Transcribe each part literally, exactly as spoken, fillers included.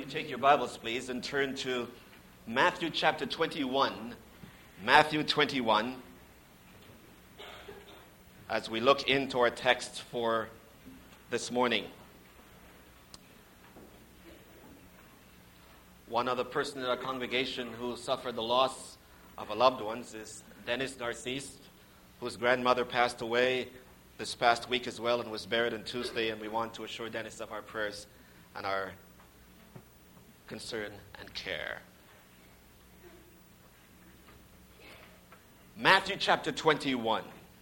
you take your Bibles, please, and turn to Matthew chapter twenty-one. Matthew twenty-one. As we look into our text for this morning. One other person in our congregation who suffered the loss of a loved one is Dennis Narcisse, whose grandmother passed away this past week as well and was buried on Tuesday, and we want to assure Dennis of our prayers and our concern and care. Matthew chapter twenty-one.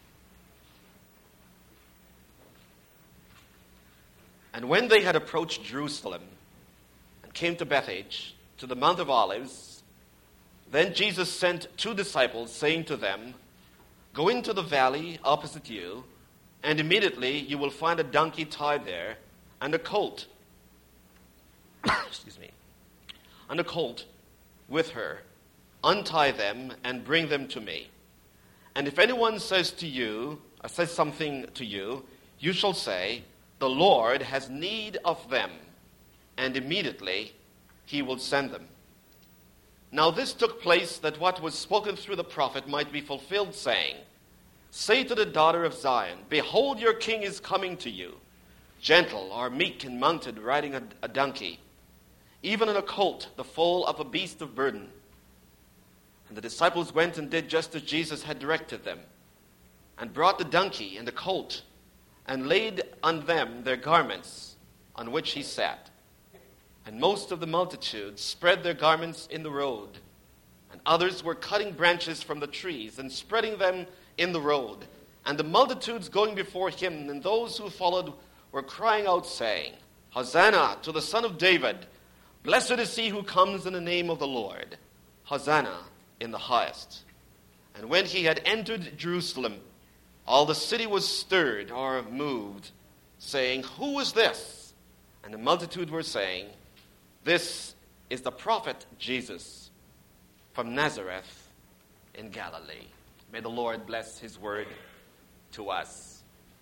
And when they had approached Jerusalem and came to Bethphage, to the Mount of Olives, then Jesus sent two disciples, saying to them, "Go into the valley opposite you, and immediately you will find a donkey tied there, and a colt, excuse me, and a colt with her. Untie them and bring them to me. And if anyone says to you, or says something to you, you shall say, 'The Lord has need of them,' and immediately he will send them." Now this took place that what was spoken through the prophet might be fulfilled, saying, "Say to the daughter of Zion, Behold, your king is coming to you, gentle or meek and mounted, riding a, a donkey, even on a colt, the foal of a beast of burden." And the disciples went and did just as Jesus had directed them, and brought the donkey and the colt, and laid on them their garments, on which he sat. And most of the multitude spread their garments in the road, and others were cutting branches from the trees and spreading them in the road. And the multitudes going before him and those who followed were crying out, saying, "Hosanna to the Son of David! Blessed is he who comes in the name of the Lord! Hosanna in the highest." And when he had entered Jerusalem, all the city was stirred or moved, saying, "Who is this?" And the multitude were saying, "This is the prophet Jesus from Nazareth in Galilee." May the Lord bless his word to us.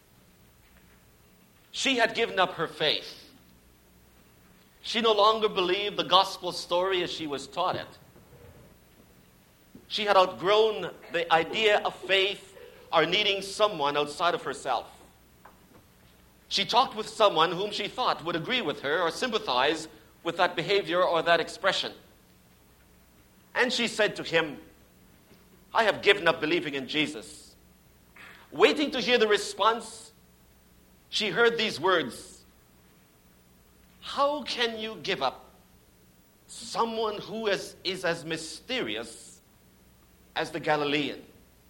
She had given up her faith. She no longer believed the gospel story as she was taught it. She had outgrown the idea of faith or needing someone outside of herself. She talked with someone whom she thought would agree with her or sympathize with that behavior or that expression. And she said to him, "I have given up believing in Jesus." Waiting to hear the response, she heard these words, "How can you give up someone who is, is as mysterious as the Galilean?"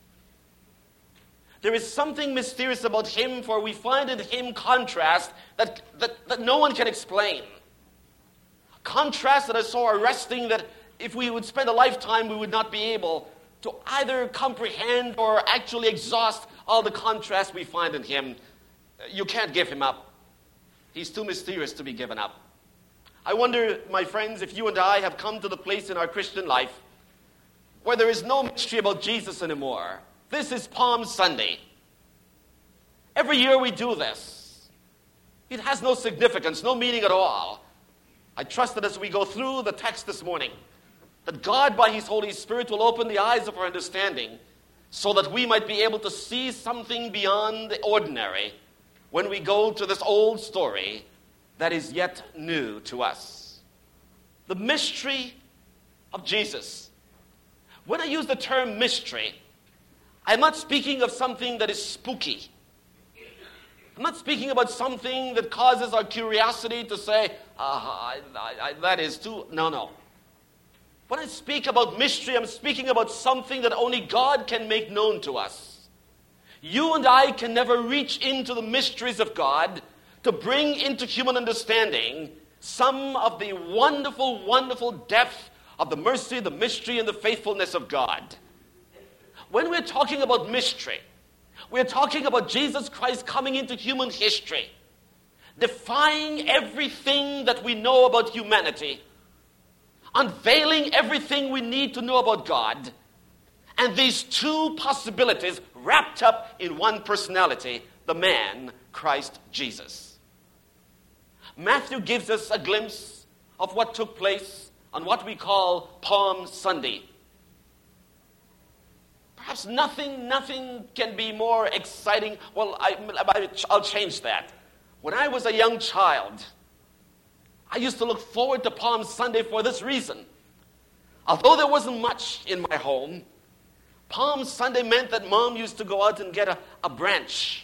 There is something mysterious about him, for we find in him contrast that, that, that no one can explain. Contrast that is so arresting that if we would spend a lifetime, we would not be able to either comprehend or actually exhaust all the contrast we find in him. You can't give him up. He's too mysterious to be given up. I wonder, my friends, if you and I have come to the place in our Christian life where there is no mystery about Jesus anymore. This is Palm Sunday. Every year we do this. It has no significance, no meaning at all. I trust that as we go through the text this morning, that God by his Holy Spirit will open the eyes of our understanding so that we might be able to see something beyond the ordinary when we go to this old story that is yet new to us. The mystery of Jesus. When I use the term mystery, I'm not speaking of something that is spooky. I'm not speaking about something that causes our curiosity to say, ah, I, I, I, that is too... No, no. When I speak about mystery, I'm speaking about something that only God can make known to us. You and I can never reach into the mysteries of God to bring into human understanding some of the wonderful, wonderful depth of the mercy, the mystery, and the faithfulness of God. When we're talking about mystery, we're talking about Jesus Christ coming into human history, defying everything that we know about humanity, unveiling everything we need to know about God, and these two possibilities wrapped up in one personality, the man, Christ Jesus. Matthew gives us a glimpse of what took place on what we call Palm Sunday. Perhaps nothing, nothing can be more exciting. Well, I, I'll change that. When I was a young child, I used to look forward to Palm Sunday for this reason. Although there wasn't much in my home, Palm Sunday meant that Mom used to go out and get a, a branch.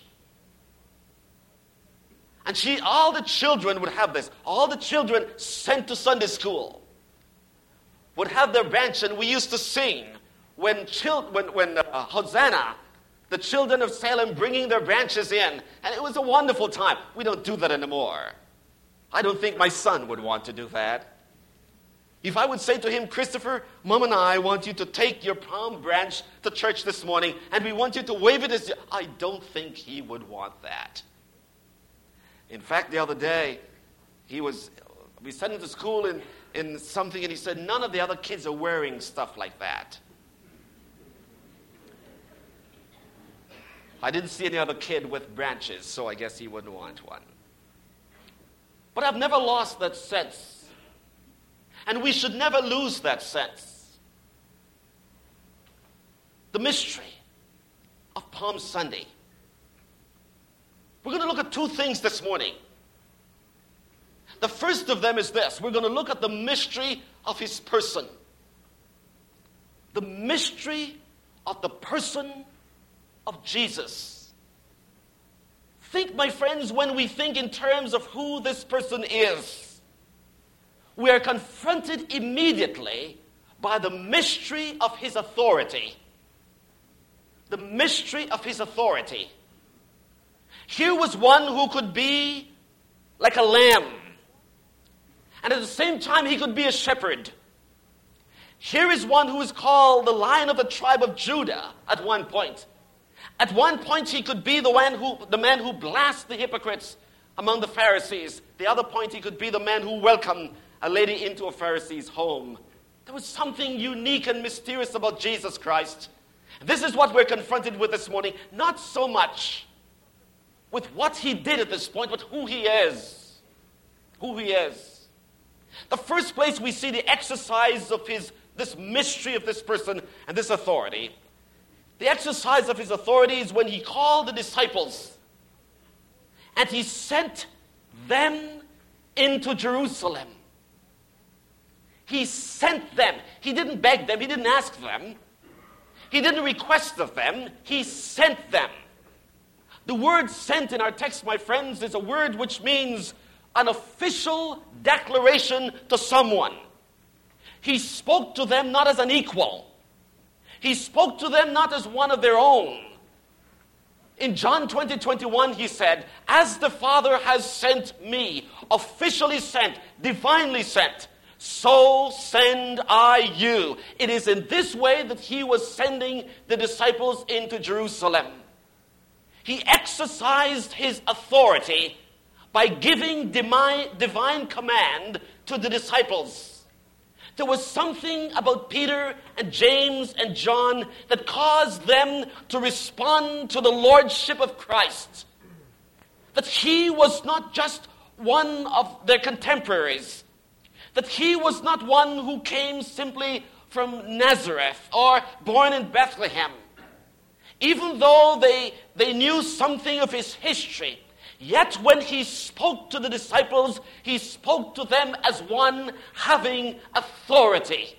And she, all the children would have this. All the children sent to Sunday school would have their branch, and we used to sing when, chil- when, when uh, Hosanna, the children of Salem bringing their branches in. And it was a wonderful time. We don't do that anymore. I don't think my son would want to do that. If I would say to him, Christopher, Mom and I want you to take your palm branch to church this morning, and we want you to wave it as you... I don't think he would want that. In fact, the other day, he was, we sent him to school in, in something, and he said, none of the other kids are wearing stuff like that. I didn't see any other kid with branches, so I guess he wouldn't want one. But I've never lost that sense. And we should never lose that sense. The mystery of Palm Sunday. We're going to look at two things this morning. The first of them is this. We're going to look at the mystery of his person. The mystery of the person of Jesus. Think, my friends, when we think in terms of who this person is, we are confronted immediately by the mystery of his authority. The mystery of his authority. Here was one who could be like a lamb, and at the same time he could be a shepherd. Here is one who is called the Lion of the tribe of Judah at one point. At one point he could be the man who, the man who blasts the hypocrites among the Pharisees. The other point he could be the man who welcomed a lady into a Pharisee's home. There was something unique and mysterious about Jesus Christ. This is what we're confronted with this morning. Not so much with what he did at this point, but who he is. Who he is. The first place we see the exercise of his, this mystery of this person and this authority. The exercise of his authority is when he called the disciples and he sent them into Jerusalem. He sent them. He didn't beg them. He didn't ask them. He didn't request of them. He sent them. The word sent in our text, my friends, is a word which means an official declaration to someone. He spoke to them not as an equal. He spoke to them not as one of their own. In John twenty, twenty-one, he said, as the Father has sent me, officially sent, divinely sent, so send I you. It is in this way that he was sending the disciples into Jerusalem. He exercised his authority by giving divine, divine command to the disciples. There was something about Peter and James and John that caused them to respond to the lordship of Christ. That he was not just one of their contemporaries. That he was not one who came simply from Nazareth or born in Bethlehem. Even though they, they knew something of his history, yet when he spoke to the disciples, he spoke to them as one having authority.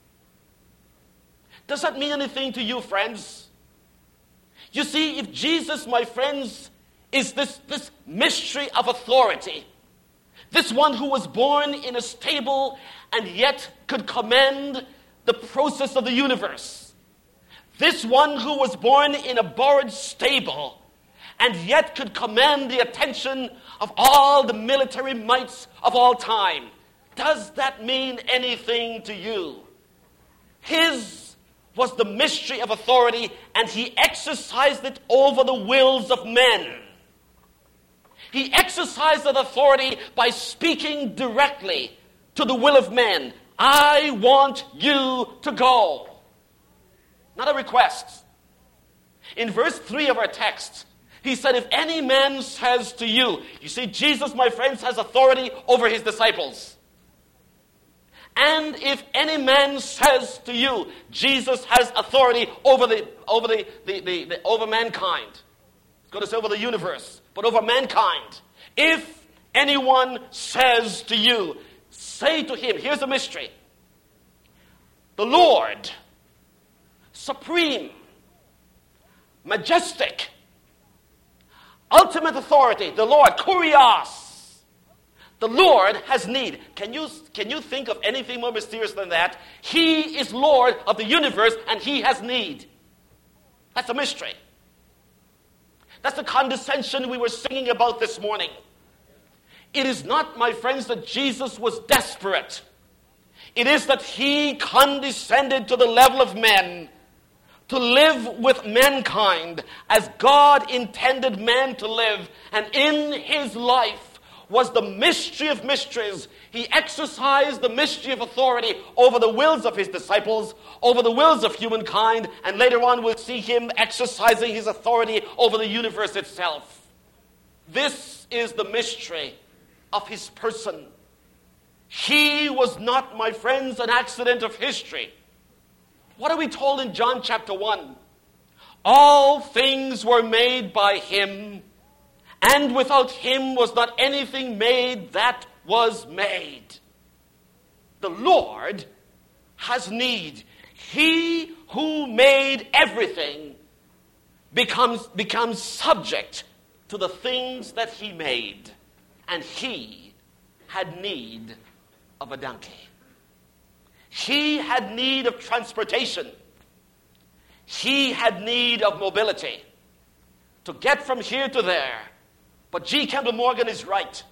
Does that mean anything to you, friends? You see, if Jesus, my friends, is this, this mystery of authority, this one who was born in a stable and yet could command the process of the universe. This one who was born in a borrowed stable and yet could command the attention of all the military mights of all time. Does that mean anything to you? His was the mystery of authority, and he exercised it over the wills of men. He exercised that authority by speaking directly to the will of men. I want you to go. Not a request. In verse three of our text, he said, if any man says to you, you see, Jesus, my friends, has authority over his disciples. And if any man says to you, Jesus has authority over the over the, the, the, the over mankind. It's going to say over the universe, but over mankind. If anyone says to you, say to him, here's a mystery. The Lord, supreme, majestic, ultimate authority, the Lord, kurios. The Lord has need. Can you, can you think of anything more mysterious than that? He is Lord of the universe and he has need. That's a mystery. That's the condescension we were singing about this morning. It is not, my friends, that Jesus was desperate. It is that he condescended to the level of men to live with mankind as God intended man to live. And in his life was the mystery of mysteries. He exercised the mystery of authority over the wills of his disciples, over the wills of humankind, and later on we'll see him exercising his authority over the universe itself. This is the mystery of his person. He was not, my friends, an accident of history. What are we told in John chapter one? All things were made by him, and without him was not anything made that was made. The Lord has need. He who made everything becomes, becomes subject to the things that he made. And he had need of a donkey. He had need of transportation. He had need of mobility to get from here to there. But G. Campbell Morgan is right.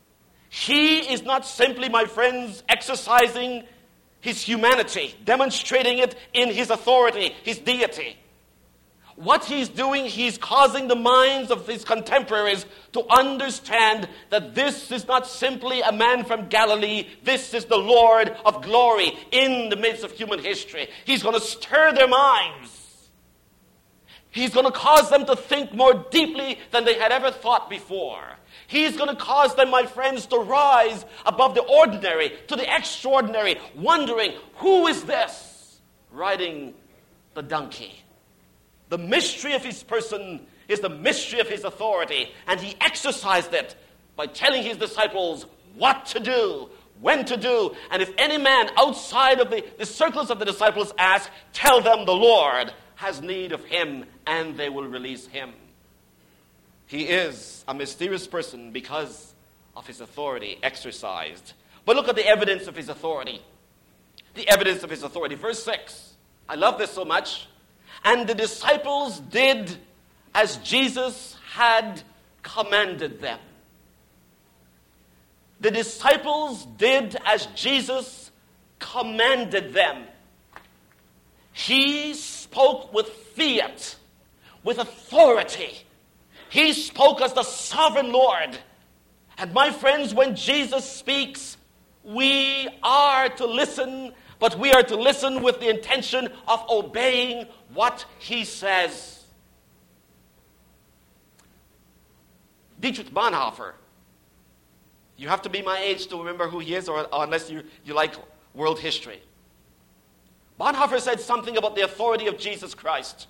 He is not simply, my friends, exercising his humanity, demonstrating it in his authority, his deity. What he's doing, he's causing the minds of his contemporaries to understand that this is not simply a man from Galilee. This is the Lord of glory in the midst of human history. He's going to stir their minds. He's going to cause them to think more deeply than they had ever thought before. He's going to cause them, my friends, to rise above the ordinary to the extraordinary, wondering, who is this riding the donkey? The mystery of his person is the mystery of his authority, and he exercised it by telling his disciples what to do, when to do, and if any man outside of the, the circles of the disciples ask, tell them the Lord has need of him, and they will release him. He is a mysterious person because of his authority exercised. But look at the evidence of his authority. The evidence of his authority. Verse six. I love this so much. And the disciples did as Jesus had commanded them. The disciples did as Jesus commanded them. He spoke with fiat, with authority. He spoke as the sovereign Lord. And my friends, when Jesus speaks, we are to listen, but we are to listen with the intention of obeying what he says. Dietrich Bonhoeffer. You have to be my age to remember who he is, or, or unless you, you like world history. Bonhoeffer said something about the authority of Jesus Christ.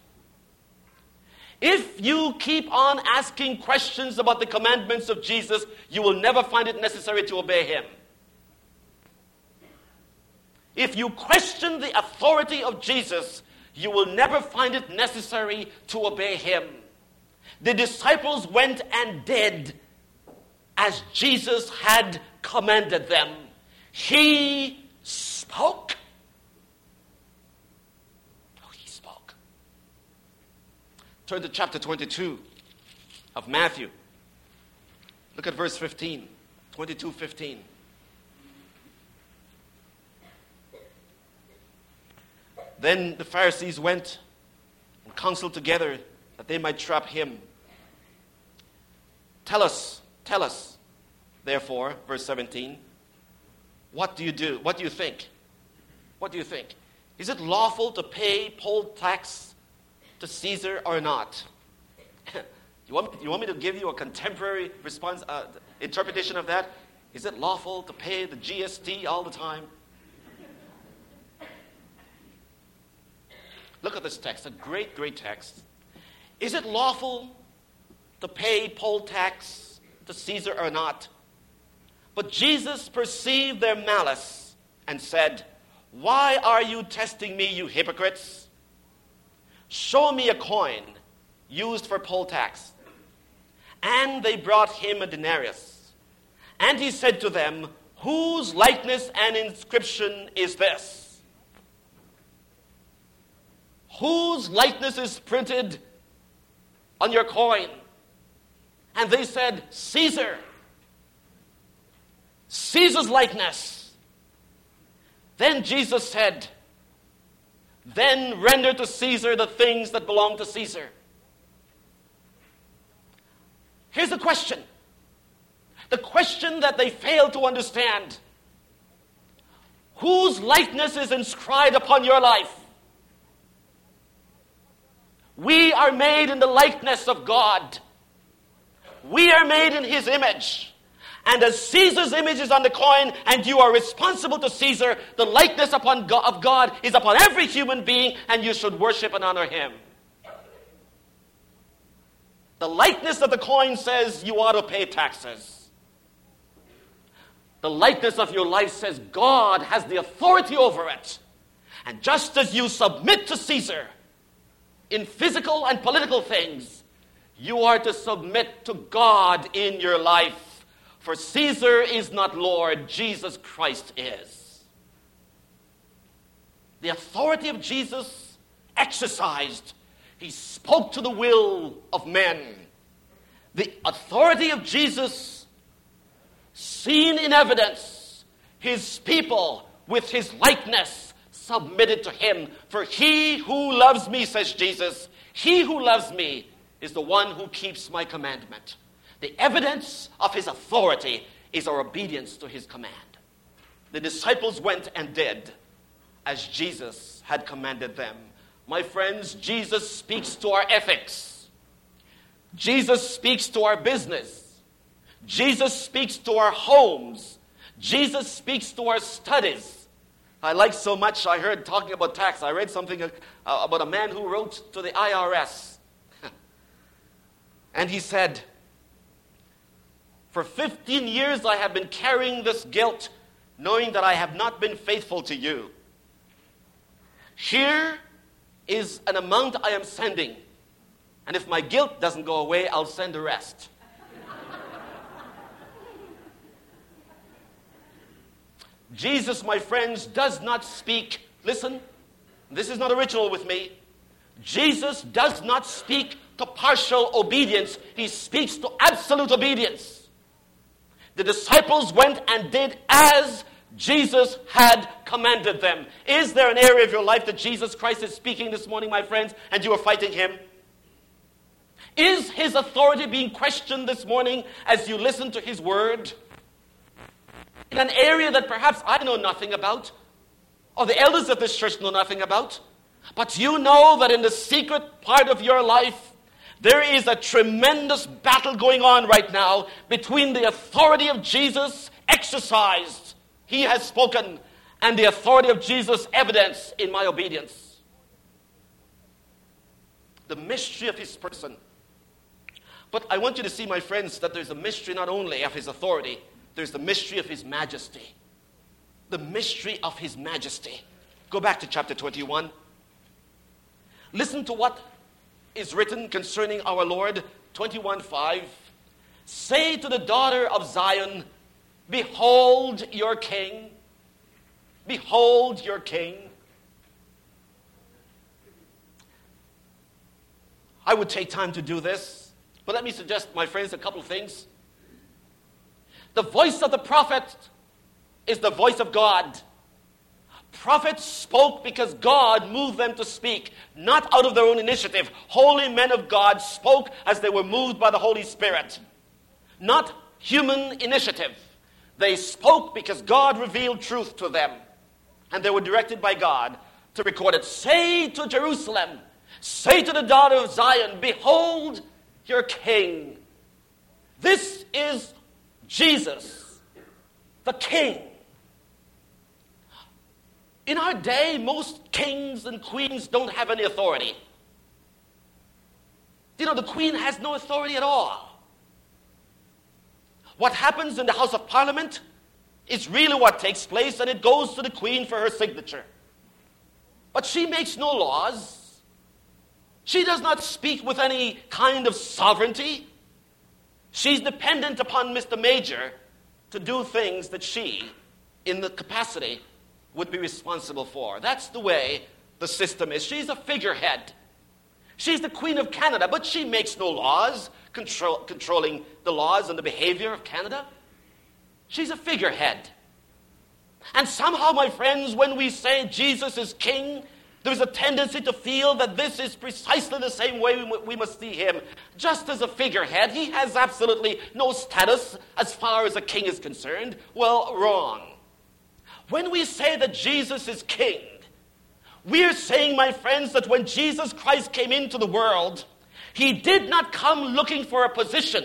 If you keep on asking questions about the commandments of Jesus, you will never find it necessary to obey him. If you question the authority of Jesus, you will never find it necessary to obey him. The disciples went and did as Jesus had commanded them. He spoke. Oh, he spoke. Turn to chapter twenty-two of Matthew. Look at verse fifteen. twenty-two fifteen. Then the Pharisees went and counseled together that they might trap him. Tell us, tell us, therefore, verse seventeen, what do you do? What do you think? What do you think? Is it lawful to pay poll tax to Caesar or not? you, want, you want me to give you a contemporary response, uh, interpretation of that? Is it lawful to pay the G S T all the time? at this text, a great, great text. Is it lawful to pay poll tax to Caesar or not? But Jesus perceived their malice and said, "Why are you testing me, you hypocrites? Show me a coin used for poll tax." And they brought him a denarius. And he said to them, "Whose likeness and inscription is this?" Whose likeness is printed on your coin? And they said, "Caesar." Caesar's likeness. Then Jesus said, "Then render to Caesar the things that belong to Caesar." Here's the question. The question that they fail to understand. Whose likeness is inscribed upon your life? We are made in the likeness of God. We are made in his image. And as Caesar's image is on the coin and you are responsible to Caesar, the likeness upon God, of God is upon every human being, and you should worship and honor him. The likeness of the coin says you ought to pay taxes. The likeness of your life says God has the authority over it. And just as you submit to Caesar in physical and political things, you are to submit to God in your life. For Caesar is not Lord, Jesus Christ is. The authority of Jesus exercised. He spoke to the will of men. The authority of Jesus seen in evidence. His people with his likeness submitted to him. For he who loves me, says Jesus, he who loves me is the one who keeps my commandment. The evidence of his authority is our obedience to his command. The disciples went and did as Jesus had commanded them. My friends, Jesus speaks to our ethics. Jesus speaks to our business. Jesus speaks to our homes. Jesus speaks to our studies. I like so much, I heard talking about tax, I read something uh, about a man who wrote to the I R S. And he said, "For fifteen years I have been carrying this guilt, knowing that I have not been faithful to you. Here is an amount I am sending, and if my guilt doesn't go away, I'll send the rest." Jesus, my friends, does not speak, listen, this is not original with me. Jesus does not speak to partial obedience. He speaks to absolute obedience. The disciples went and did as Jesus had commanded them. Is there an area of your life that Jesus Christ is speaking this morning, my friends, and you are fighting him? Is his authority being questioned this morning as you listen to his word? In an area that perhaps I know nothing about, or the elders of this church know nothing about, but you know that in the secret part of your life, there is a tremendous battle going on right now between the authority of Jesus exercised, he has spoken, and the authority of Jesus evidence in my obedience. The mystery of his person. But I want you to see, my friends, that there's a mystery not only of his authority, there's the mystery of his majesty. The mystery of his majesty. Go back to chapter twenty-one. Listen to what is written concerning our Lord, twenty-one five. "Say to the daughter of Zion, behold your king. Behold your king." I would take time to do this, but let me suggest, my friends, a couple of things. The voice of the prophet is the voice of God. Prophets spoke because God moved them to speak, not out of their own initiative. Holy men of God spoke as they were moved by the Holy Spirit, not human initiative. They spoke because God revealed truth to them, and they were directed by God to record it. Say to Jerusalem, say to the daughter of Zion, behold your king. This is Jesus, the king. In our day, most kings and queens don't have any authority. You know, the queen has no authority at all. What happens in the House of Parliament is really what takes place, and it goes to the queen for her signature. But she makes no laws. She does not speak with any kind of sovereignty. She's dependent upon Mister Major to do things that she, in the capacity, would be responsible for. That's the way the system is. She's a figurehead. She's the Queen of Canada, but she makes no laws control, controlling the laws and the behavior of Canada. She's a figurehead. And somehow, my friends, when we say Jesus is king, there's a tendency to feel that this is precisely the same way we, we must see him. Just as a figurehead, he has absolutely no status as far as a king is concerned. Well, wrong. When we say that Jesus is king, we're saying, my friends, that when Jesus Christ came into the world, he did not come looking for a position.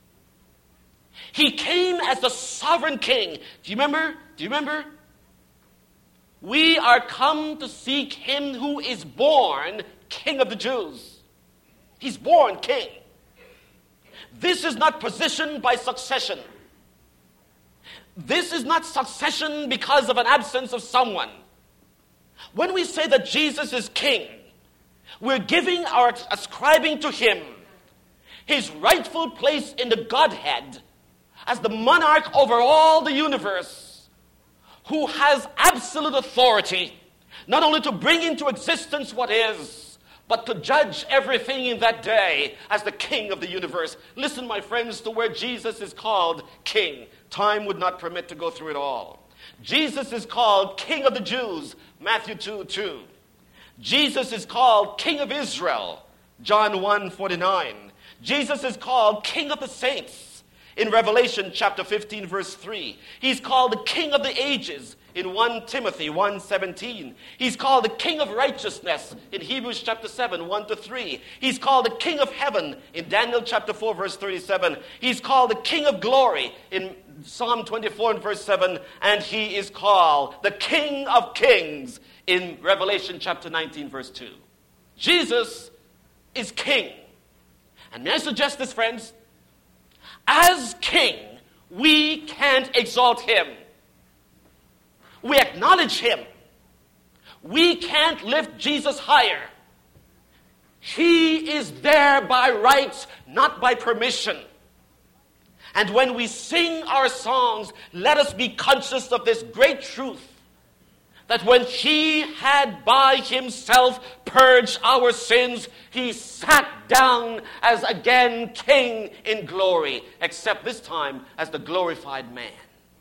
He came as the sovereign king. Do you remember? Do you remember? We are come to seek him who is born King of the Jews. He's born king. This is not position by succession. This is not succession because of an absence of someone. When we say that Jesus is king, we're giving or ascribing to him his rightful place in the Godhead as the monarch over all the universe, who has absolute authority, not only to bring into existence what is, but to judge everything in that day as the king of the universe. Listen, my friends, to where Jesus is called king. Time would not permit to go through it all. Jesus is called King of the Jews, Matthew two two. Jesus is called King of Israel, John one forty-nine. Jesus is called King of the saints in Revelation chapter fifteen, verse three. He's called the King of the ages in First Timothy one seventeen. He's called the King of righteousness in Hebrews chapter seven, one to three. He's called the King of heaven in Daniel chapter four, verse thirty-seven. He's called the King of glory in Psalm twenty-four and verse seven. And he is called the King of kings in Revelation chapter nineteen, verse two. Jesus is king. And may I suggest this, friends? As king, we can't exalt him. We acknowledge him. We can't lift Jesus higher. He is there by right, not by permission. And when we sing our songs, let us be conscious of this great truth, that when he had by himself purged our sins, he sat down as again king in glory, except this time as the glorified man.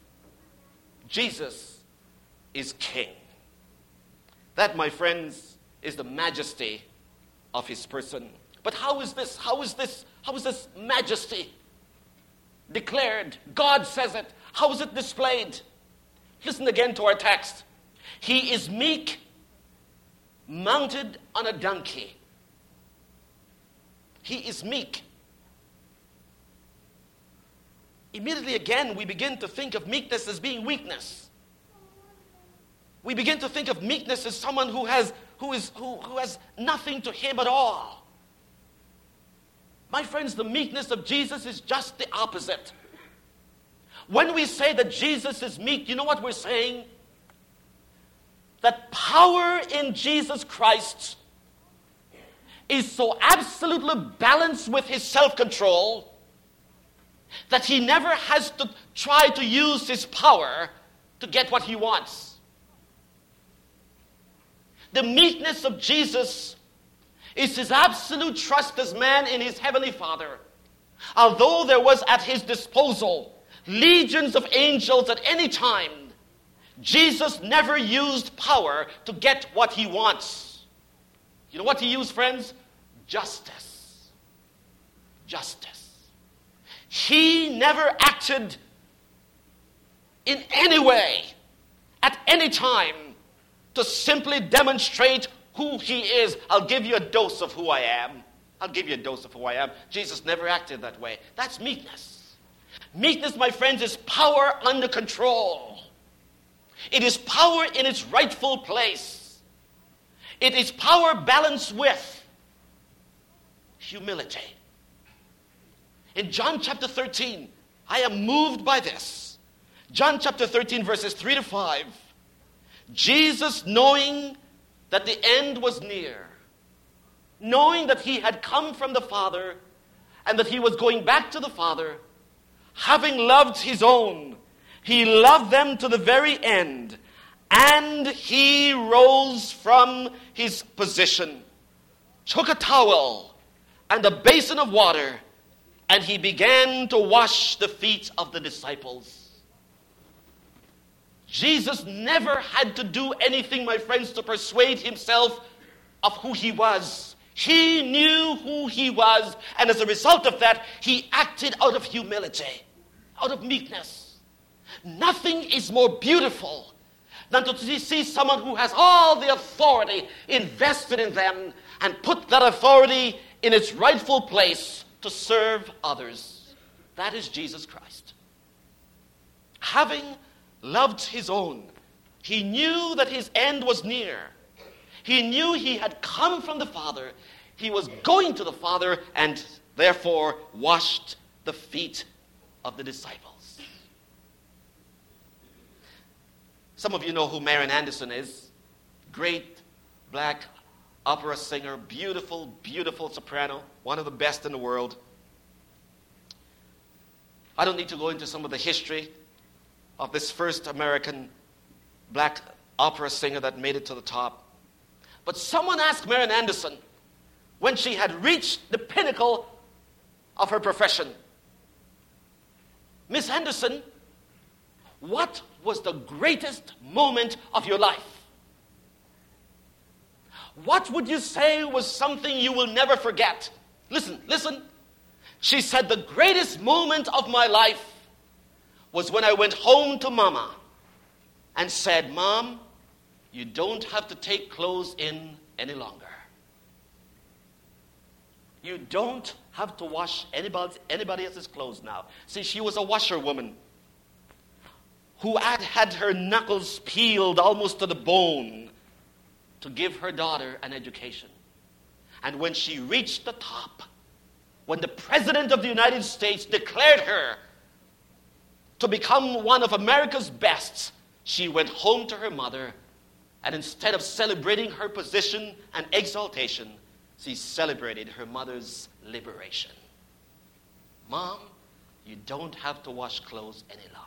Jesus is king. That, my friends, is the majesty of his person. But how is this? How is this? How is this majesty declared? God says it. How is it displayed? Listen again to our text. He is meek, mounted on a donkey. He is meek. Immediately again, we begin to think of meekness as being weakness. We begin to think of meekness as someone who has, who is, who, who has nothing to him at all. My friends, the meekness of Jesus is just the opposite. When we say that Jesus is meek, you know what we're saying? That power in Jesus Christ is so absolutely balanced with his self-control that he never has to try to use his power to get what he wants. The meekness of Jesus is his absolute trust as man in his heavenly Father. Although there was at his disposal legions of angels at any time, Jesus never used power to get what he wants. You know what he used, friends? Justice. Justice. He never acted in any way, at any time, to simply demonstrate who he is. I'll give you a dose of who I am. I'll give you a dose of who I am. Jesus never acted that way. That's meekness. Meekness, my friends, is power under control. It is power in its rightful place. It is power balanced with humility. In John chapter thirteen, I am moved by this. John chapter thirteen, verses three to five. Jesus, knowing that the end was near, knowing that he had come from the Father and that he was going back to the Father, having loved his own, he loved them to the very end, and he rose from his position, took a towel and a basin of water, and he began to wash the feet of the disciples. Jesus never had to do anything, my friends, to persuade himself of who he was. He knew who he was, and as a result of that, he acted out of humility, out of meekness. Nothing is more beautiful than to see someone who has all the authority invested in them and put that authority in its rightful place to serve others. That is Jesus Christ. Having loved his own, he knew that his end was near. He knew he had come from the Father. He was going to the Father and therefore washed the feet of the disciples. Some of you know who Marian Anderson is. Great black opera singer, beautiful, beautiful soprano, one of the best in the world. I don't need to go into some of the history of this first American black opera singer that made it to the top. But someone asked Marian Anderson, when she had reached the pinnacle of her profession, Miss Anderson, what was the greatest moment of your life? What would you say was something you will never forget? Listen, listen. She said, the greatest moment of my life was when I went home to Mama and said, Mom, you don't have to take clothes in any longer. You don't have to wash anybody, anybody else's clothes now. See, she was a washerwoman who had had her knuckles peeled almost to the bone to give her daughter an education. And when she reached the top, when the President of the United States declared her to become one of America's best, she went home to her mother, and instead of celebrating her position and exaltation, she celebrated her mother's liberation. Mom, you don't have to wash clothes any longer.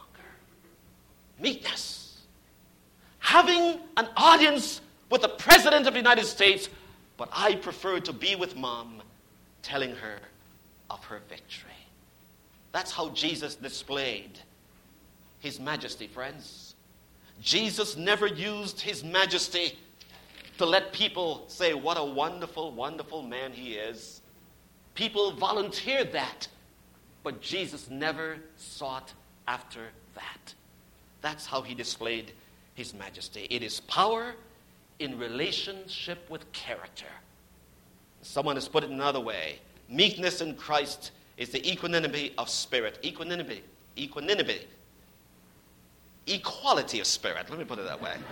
Meekness. Having an audience with the President of the United States, but I prefer to be with Mom, telling her of her victory. That's how Jesus displayed his majesty, friends. Jesus never used his majesty to let people say what a wonderful, wonderful man he is. People volunteered that, but Jesus never sought after that. That's how he displayed his majesty. It is power in relationship with character. Someone has put it another way. Meekness in Christ is the equanimity of spirit. Equanimity. Equanimity. Equality of spirit. Let me put it that way.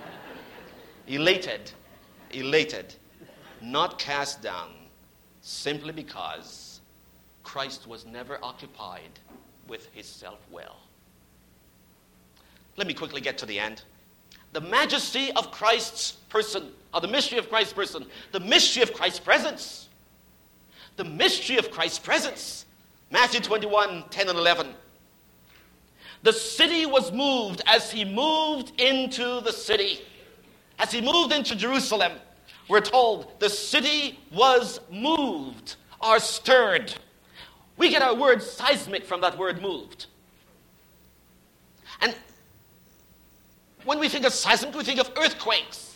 Elated. Elated. Not cast down. Simply because Christ was never occupied with his self-will. Let me quickly get to the end. The majesty of Christ's person, or the mystery of Christ's person, the mystery of Christ's presence. The mystery of Christ's presence. Matthew twenty-one, ten and eleven. The city was moved as he moved into the city. As he moved into Jerusalem, we're told the city was moved or stirred. We get our word seismic from that word moved. And when we think of seismic, we think of earthquakes.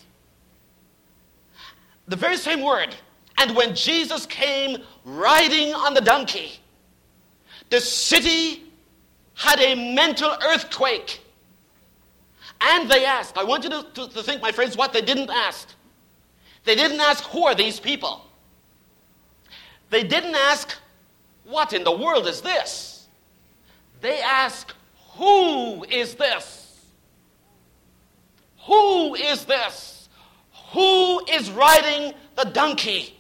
The very same word. And when Jesus came riding on the donkey, the city had a mental earthquake. And they asked, I want you to, to, to think, my friends, what they didn't ask. They didn't ask, who are these people? They didn't ask, what in the world is this? They asked, who is this? who is this? Who is riding the donkey?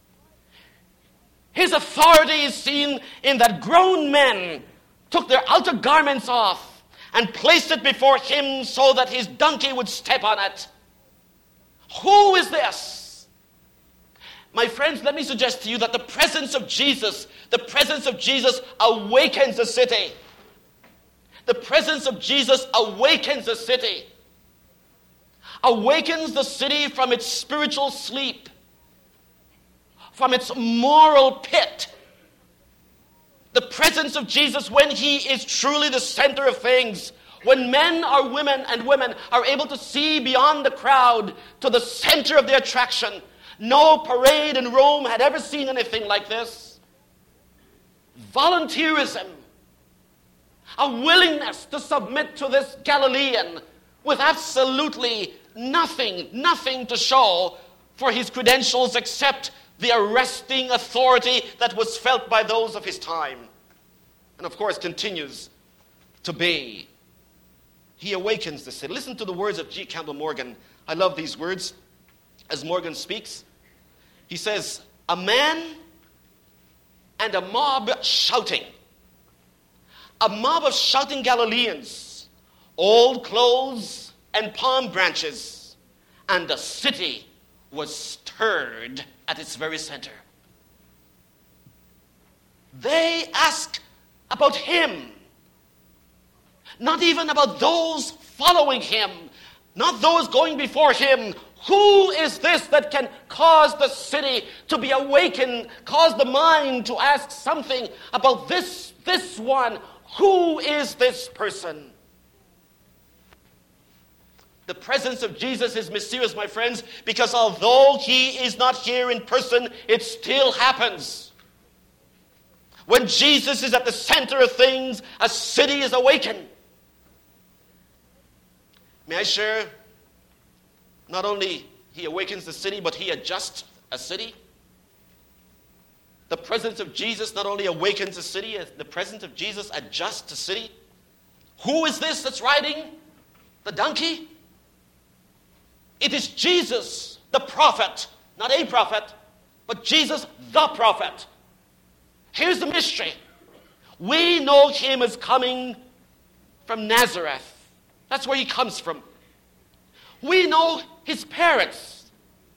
His authority is seen in that grown men took their outer garments off and placed it before him so that his donkey would step on it. Who is this? My friends, let me suggest to you that the presence of Jesus, the presence of Jesus awakens the city. The presence of Jesus awakens the city. Awakens the city from its spiritual sleep, from its moral pit. The presence of Jesus, when he is truly the center of things, when men or women and women are able to see beyond the crowd to the center of their attraction. No parade in Rome had ever seen anything like this. Volunteerism, a willingness to submit to this Galilean with absolutely nothing, nothing to show for his credentials except the arresting authority that was felt by those of his time. And of course continues to be. He awakens the city. Listen to the words of G. Campbell Morgan. I love these words as Morgan speaks. He says, a man and a mob shouting. A mob of shouting Galileans, old clothes and palm branches, and the city was stirred at its very center. They ask about him, not even about those following him, not those going before him. Who is this that can cause the city to be awakened, cause the mind to ask something about this, this one? Who is this person? The presence of Jesus is mysterious, my friends, because although he is not here in person, it still happens. When Jesus is at the center of things, a city is awakened. May I share, not only he awakens the city, but he adjusts a city. The presence of Jesus not only awakens a city, the presence of Jesus adjusts a city. Who is this that's riding the donkey? It is Jesus, the prophet, not a prophet, but Jesus, the prophet. Here's the mystery. We know him as coming from Nazareth. That's where he comes from. We know his parents.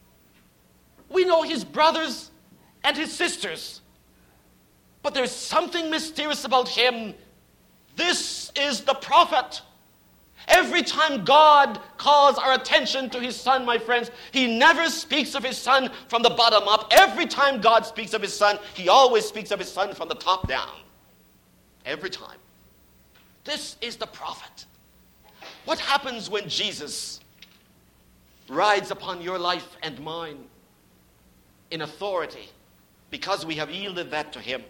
We know his brothers and his sisters. But there's something mysterious about him. This is the prophet. Every time God calls our attention to his son, my friends, he never speaks of his son from the bottom up. Every time God speaks of his son, he always speaks of his son from the top down. Every time. This is the prophet. What happens when Jesus rides upon your life and mine in authority because we have yielded that to him?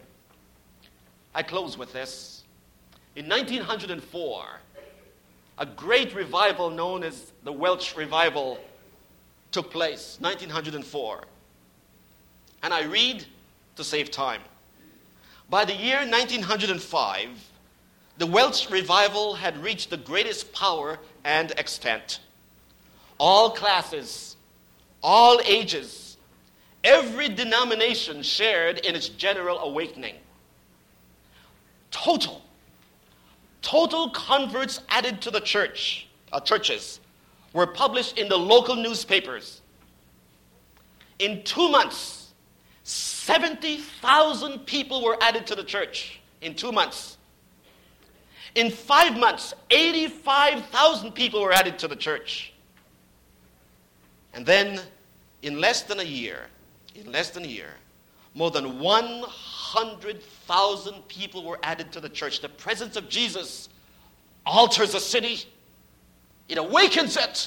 I close with this. In nineteen oh four, a great revival known as the Welsh Revival took place, nineteen oh four. And I read to save time. By the year nineteen oh five, the Welsh Revival had reached the greatest power and extent. All classes, all ages, every denomination shared in its general awakening. Total, total converts added to the church, uh, churches were published in the local newspapers. In two months, seventy thousand people were added to the church. In two months. In five months, eighty-five thousand people were added to the church. And then, in less than a year, in less than a year, more than one hundred thousand people were added to the church. The presence of Jesus alters a city. It awakens it.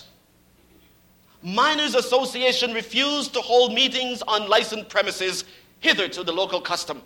Miners' Association refused to hold meetings on licensed premises, hitherto the local custom.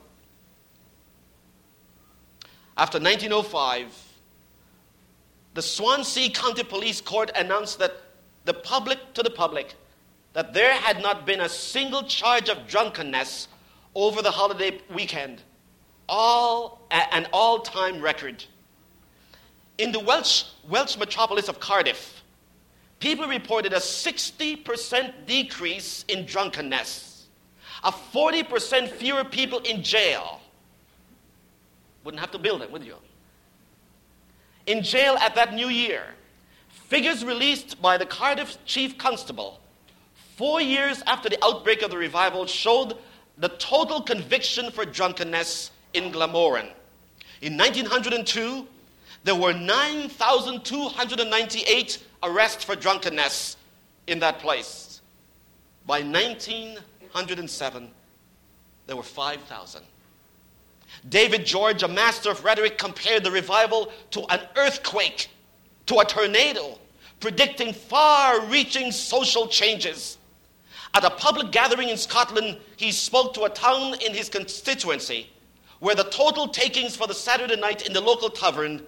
After nineteen oh five, the Swansea County Police Court announced that the public to the public that there had not been a single charge of drunkenness over the holiday weekend, all an all-time record. In the Welsh, Welsh metropolis of Cardiff, people reported a sixty percent decrease in drunkenness, a forty percent fewer people in jail. Wouldn't have to build them, would you? In jail at that new year, figures released by the Cardiff Chief Constable four years after the outbreak of the revival showed the total conviction for drunkenness in Glamorgan. In nineteen oh two, there were nine thousand two hundred ninety-eight arrests for drunkenness in that place. By nineteen oh seven, there were five thousand. David George, a master of rhetoric, compared the revival to an earthquake, to a tornado, predicting far-reaching social changes. At a public gathering in Scotland, he spoke to a town in his constituency where the total takings for the Saturday night in the local tavern,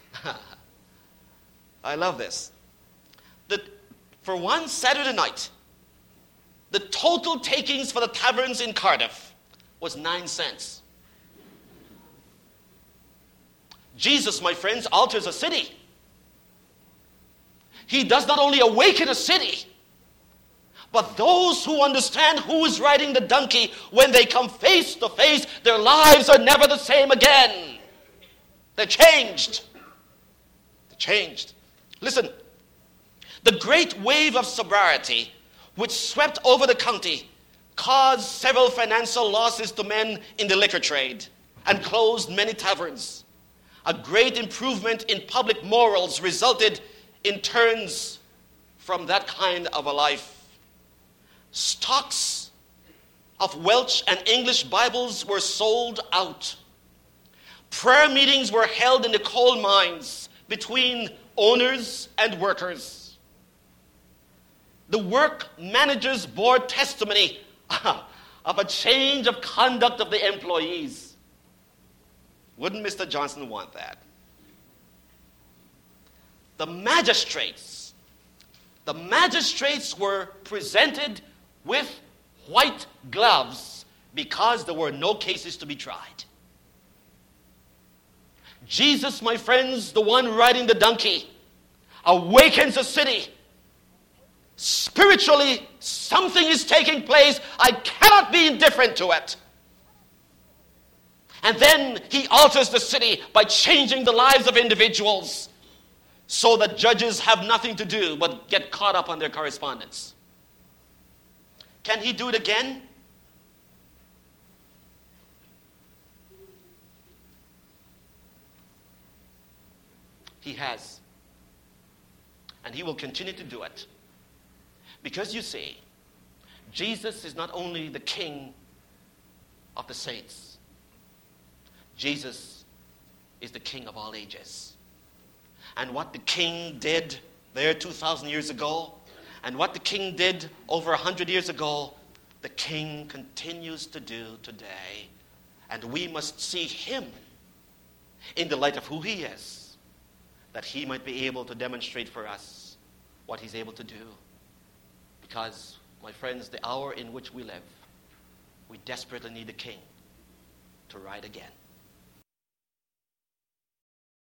I love this, that for one Saturday night, the total takings for the taverns in Cardiff was nine cents. Jesus, my friends, alters a city. He does not only awaken a city, but those who understand who is riding the donkey, when they come face to face, their lives are never the same again. They're changed. They're changed. Listen, the great wave of sobriety which swept over the county caused several financial losses to men in the liquor trade and closed many taverns. A great improvement in public morals resulted in turns from that kind of a life. Stocks of Welsh and English Bibles were sold out. Prayer meetings were held in the coal mines between owners and workers. The work managers bore testimony of a change of conduct of the employees. Wouldn't Mister Johnson want that? The magistrates, the magistrates were presented with white gloves because there were no cases to be tried. Jesus, my friends, the one riding the donkey, awakens a city. Spiritually, something is taking place. I cannot be indifferent to it. And then he alters the city by changing the lives of individuals so that judges have nothing to do but get caught up on their correspondence. Can he do it again? He has. And he will continue to do it. Because you see, Jesus is not only the King of the saints. Jesus is the King of all ages. And what the King did there two thousand years ago, and what the King did over one hundred years ago, the King continues to do today. And we must see him in the light of who he is, that he might be able to demonstrate for us what he's able to do. Because, my friends, the hour in which we live, we desperately need the King to ride again.